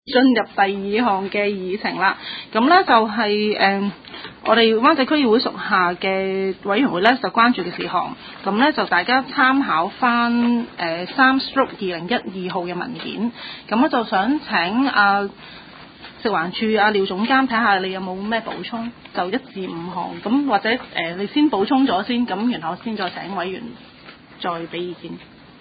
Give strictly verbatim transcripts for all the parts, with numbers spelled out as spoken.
進入第二項嘅議程啦。咁呢就係、是、誒、呃、我哋灣仔區議會屬下嘅委員會呢就關注嘅事項。咁呢就大家參考翻誒三 stroke 二零一二號嘅文件。咁我就想請啊食環署啊廖總監睇下你有冇咩補充，就一至五項。咁或者誒、呃、你先補充咗先，咁然後先再請委員再俾意見。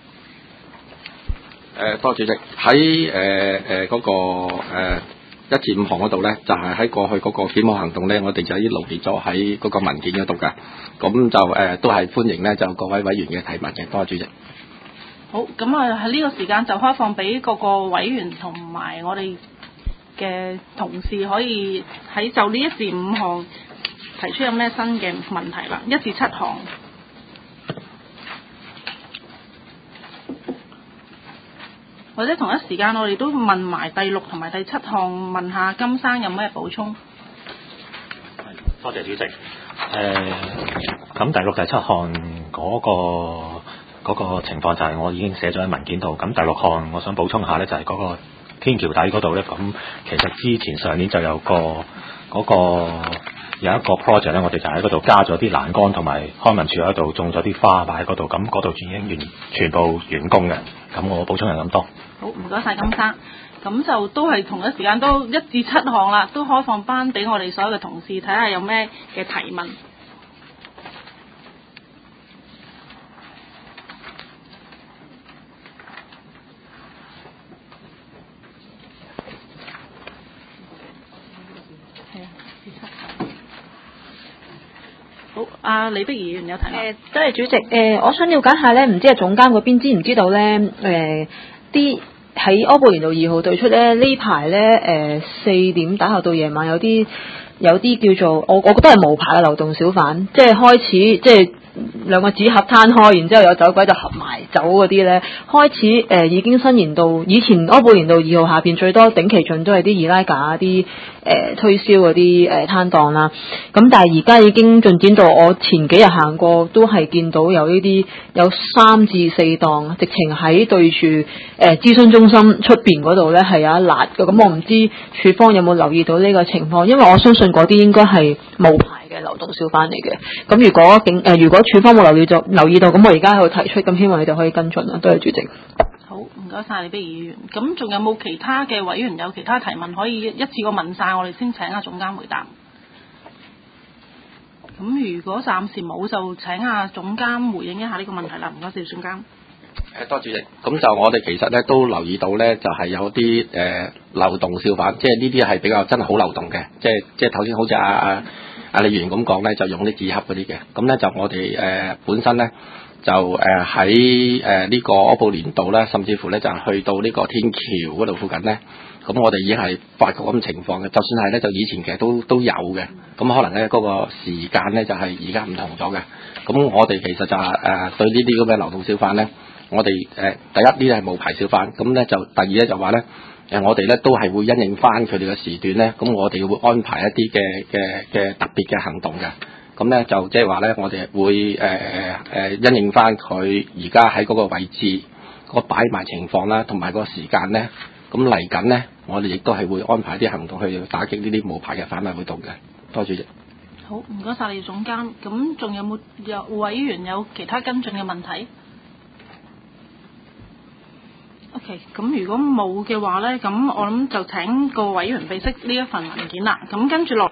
誒、呃，多謝主席喺誒誒嗰個誒、呃、一至五項嗰度咧，就係、是、喺過去嗰個檢控行動咧，我哋就已經羅列咗喺嗰個文件嗰度㗎。咁就誒、呃、都係歡迎咧，就各位委員嘅提問嘅。多謝主席。 好，咁啊喺呢個時間就開放俾各個委員同埋我哋嘅同事可以喺就呢一至五項提出有咩新嘅問題啦。一至七項。或者同一時間，我哋都問埋第六同埋第七項，問下金生有咩補充？ 多謝主席。誒、呃，咁第六、第七項嗰、嗰個嗰、嗰個情況就係我已經寫咗喺文件度。咁第六項我想補充下呢，就係嗰個天橋底嗰度呢。咁其實之前上年就有個嗰、嗰個有一個 project 呢，我哋就喺嗰度加咗啲欄杆，同埋康文署喺度種咗啲花擺喺嗰度。咁嗰度已經完全部完工嘅。咁我補充係咁多。 好，唔該晒金生。咁就都係同一時間都一至七項啦，都開放翻俾我哋所有嘅同事睇下有咩嘅提問。係啊，至七項。好，阿李碧儀議員有提問。 誒，多謝主席。誒、呃，我想了解下咧，唔知係總監嗰邊知唔知道咧？誒、呃，啲喺柯布連道二號對出咧，呢排咧誒四點打後到夜晚有啲有啲叫做我我覺得係無牌嘅流動小販，即係開始即係兩個紙盒攤開，然之後有走鬼就合埋走嗰啲咧，開始誒、呃、已經伸延到以前柯布連道二號下邊最多頂期盡都係啲易拉架啲誒推銷嗰啲誒攤檔啦，咁但係而家已經進展到我前幾日行過都係見到有呢啲有三至四檔，直情喺對住誒諮詢中心出邊嗰度咧係有一辣嘅，咁我唔知署方有冇留意到呢個情況，因為我相信嗰啲應該係無牌嘅流動小販嚟嘅，咁如果警誒、呃、如果署方冇留意咗留意到，咁我而家喺度提出，咁希望你哋可以跟進啦。多謝主席。 好，唔該晒李碧儀議員。咁仲有冇其他嘅委員有其他提問可以一次過問晒，我哋先請阿總監回答。咁如果暫時冇，就請阿總監回應一下呢個問題啦。唔該晒，總監。 誒，多謝主席。咁就我哋其實咧都留意到咧，就係、是、有啲誒、呃、流動小販，即係呢啲係比較真係好流動嘅，即係即係頭先好似阿阿阿李議員咁講咧，就用啲紙盒嗰啲嘅。咁咧就我哋誒、呃、本身咧就誒喺誒呢個柯布連道咧，甚至乎咧就去到呢個天橋嗰度附近咧，咁我哋已經係發覺咁情況嘅。就算係咧，就以前其實都都有嘅。咁可能咧嗰、那個時間咧就係而家唔同咗嘅。咁我哋其實就係、是、誒、呃、對呢啲咁嘅流動小販咧。我哋誒、呃、第一呢啲係無牌小販，咁咧就第二咧就話咧誒我哋咧都係會因應翻佢哋嘅時段咧，咁我哋會安排一啲嘅嘅嘅特別嘅行動嘅，咁咧就即係話咧我哋會誒誒誒因應翻佢而家喺嗰個位置個擺賣情況啦，同埋個時間咧，咁嚟緊咧我哋亦都係會安排啲行動去打擊呢啲無牌嘅販賣活動嘅。多謝主席。 好，唔該晒李總監。咁仲有冇有委員有其他跟進嘅問題？OK， 咁如果冇嘅話咧，咁我諗就請個委員備悉呢一份文件啦。咁跟住落